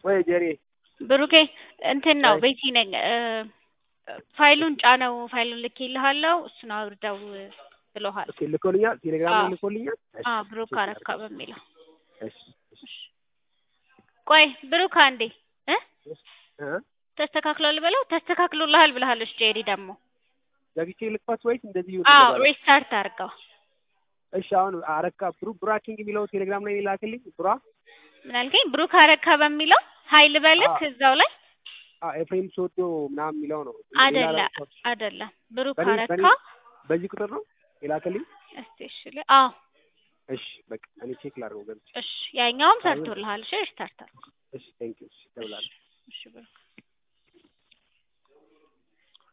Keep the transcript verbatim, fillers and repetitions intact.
ወይ ጀሪ ብሩኬ እንትን ነው ቤቲ ነኝ ፋይሉን ጫነው ፋይሉን ልኬልሃለሁ እሱን አውርደው ብለዋል ኦኬ ልኮልኛል ቴሌግራም ላይ ልኮልኛል አዎ ብሩክ አረካ በሚለው እሺ ቆይ ብሩክ አንዴ እ እ ተስተካክሏል ብለው ተስተካክሎልሃል ብለሃለች ጄሪ ደግሞ ዘግቼ ልክፈት ወይስ እንደዚህ ይወጣ አዎ ሪስታርት አድርገው እሺ አሁን አረካ ብሩክ ብራኪንግ የሚለው ቴሌግራም ላይ ላክልኝ ብራ ምን አልከኝ ብሩክ አረካ በሚለው ኃይል በልክ እዛው ላይ አ ኤፍሬም ሶዶ ምናምን የሚለው ነው አይደለ አይደለ ብሩክ አረካ በዚህ ቁጥር ነው ይላክልኝ እስቲ እሺ አዎ እሺ በቃ እኔ ቼክ ላድርገው ገብቼ እሺ ያኛውም ሰርቶልሃል እሺ ስታርት አድርገው እሺ ቴንክ ዩ እሺ ደውላለሁ እሺ ብሩክ